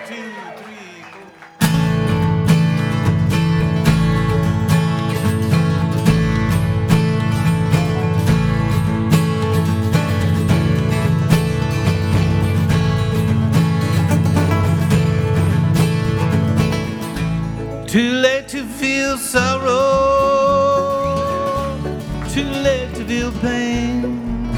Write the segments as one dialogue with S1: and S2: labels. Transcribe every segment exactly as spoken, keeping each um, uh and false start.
S1: two, three, four. Too late to feel sorrow, too late to feel pain.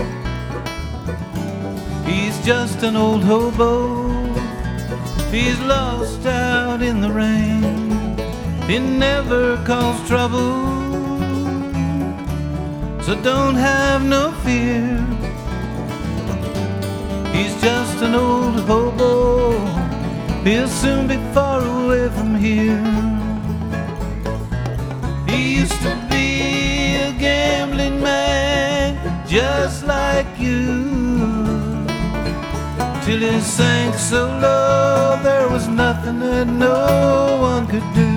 S1: He's just an old hobo, he's lost out in the rain. He never caused trouble, so don't have no fear. He's just an old hobo, he'll soon be far away from here. He used to be a gambling man, just like you, till he sank so low there was nothing that no one could do.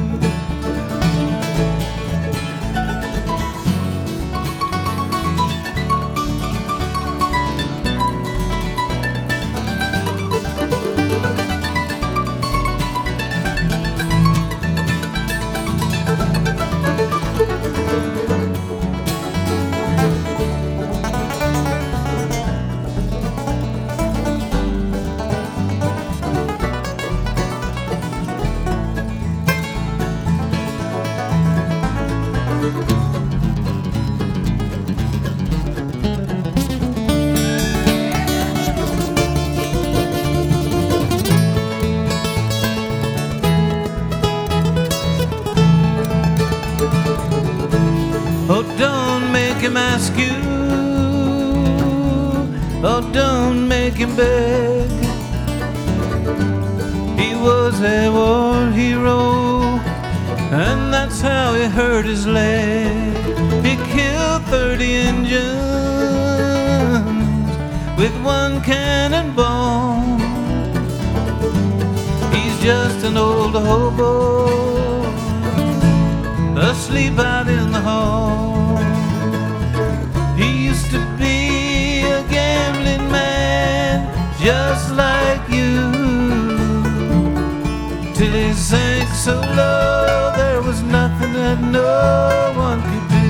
S1: Oh, don't make him ask you, oh, don't make him beg. He was a war hero, and that's how he hurt his leg. He killed thirty Indians with one cannonball. He's just an old hobo, asleep out in the hall. He used to be a gambling man, just like you, till he sank so low there was nothing that no one could do.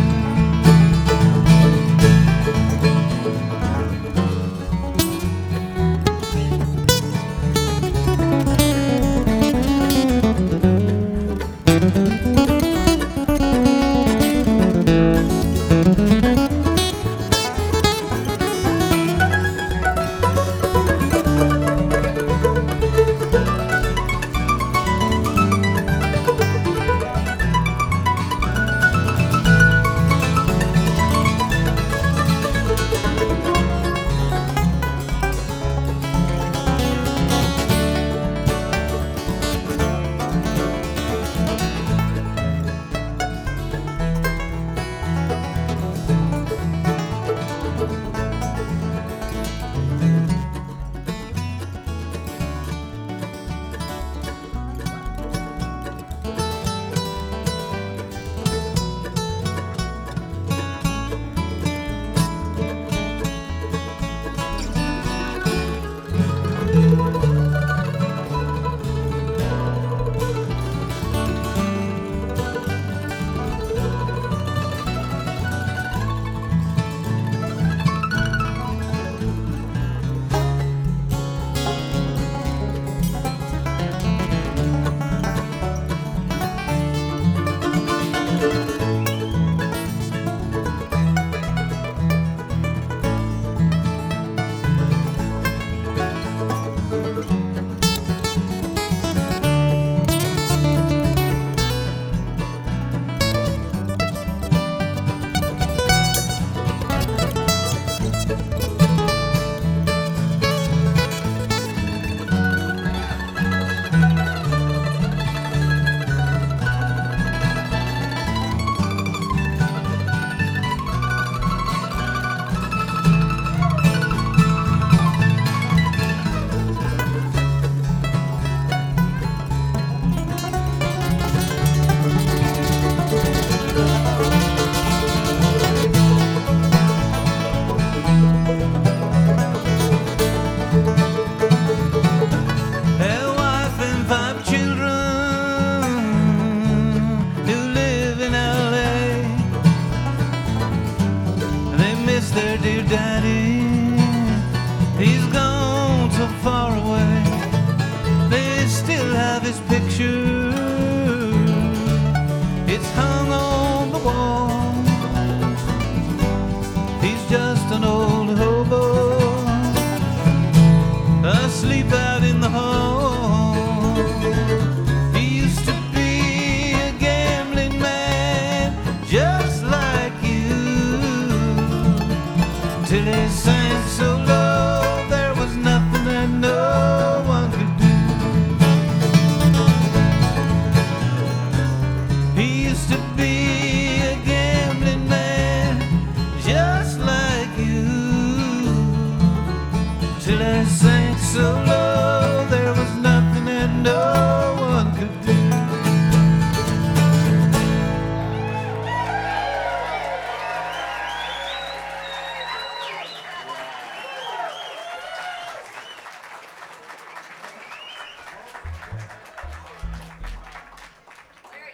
S1: this picture. It's hung